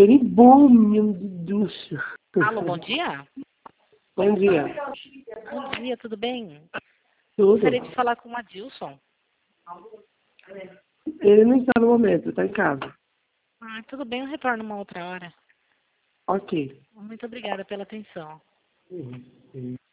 Ele bom, meu Deus. Alô, bom dia? Bom dia. Bom dia, tudo bem? Tudo. Gostaria de falar com o Adilson. Ele não está no momento, está em casa. Ah, tudo bem, eu retorno uma outra hora. Ok. Muito obrigada pela atenção.